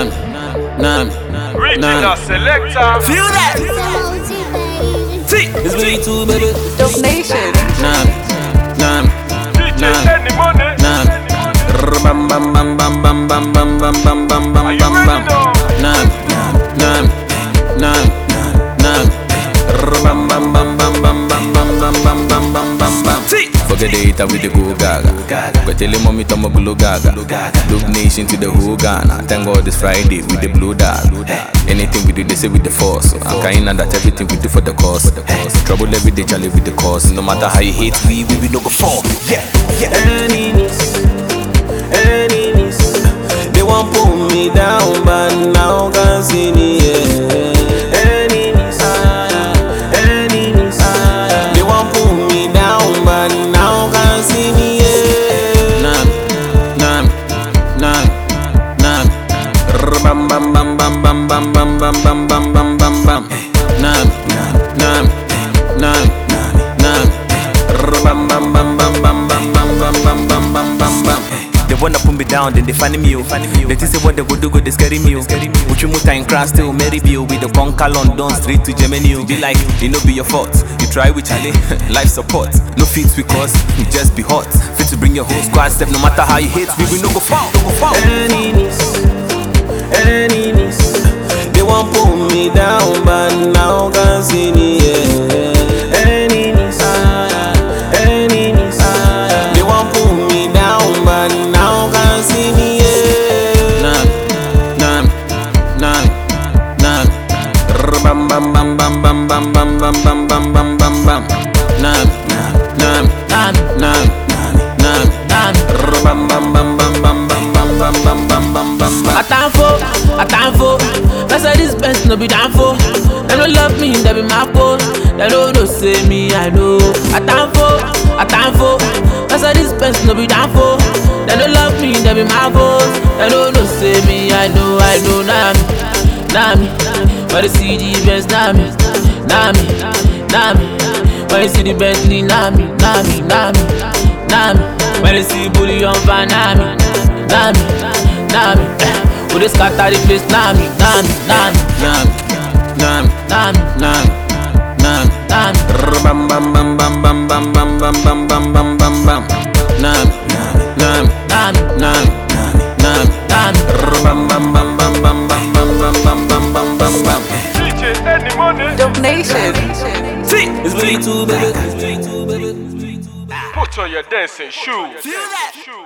Regional selector. Feel that? See, it's me too, baby. Dope Nation. DJ Any Money. Bam bam bam bam bam bam bam bam bam bam bam Are you bam ready bam. now? Bam bam bam bam bam bam bam bam bam bam bam bam bam. See, forget the hater with the go gaga. Go tell him mommy to my glue gaga. Dope Nation to the whole Ghana. Thank God it's Friday with the blue dog. Anything we do, they say with the force. So I'm kind of that everything we do for the cause. Trouble every day, Charlie with the cause. No matter how you hate, we no go fall. Yeah. Enemies, they won't pull me down, but now can see me. Enemies, they won't pull me down, but now can see me. Bam bam bam bam bam bam bam bam bam bam bam bam bam. Bam bam bam bam bam bam bam bam bam bam bam bam. They wanna put me down, then they find me. They say what they go do, they scary me. Uchi muta in cross still marry you with the bunker London straight to Germany. Be like, it no be your fault. You try with Charlie, life support. No fits because you just be hot. Fit to bring your whole squad step, no matter how you hate, we will no go fall. Enemies, they won't pull me down, but now can see me. Enemies, they won't pull me down, but now can see me. Bam bam bam bam bam bam bam bam bam bam bam bam bam. Bam bam bam bam bam bam bam bam bam bam bam. I time for. I said this best no be down for. They don't love me, they be my fault. They don't know say me, I know. I time for. I said this best no be down for. They don't love me, they be my fault. They don't know say me, I know. Nah me. When you see the best, nah me. When you see the Bentley, nah me. When you see bully on van, nah me. When they scatter the place, nah me. Bam bam bam bam bam bam bam bam bam bam bam bam. Bam bam bam bam bam bam bam bam bam bam bam. DJ Any Money. Dope Nation. See, it's me too, baby. Put on your dancing shoes. Feel that?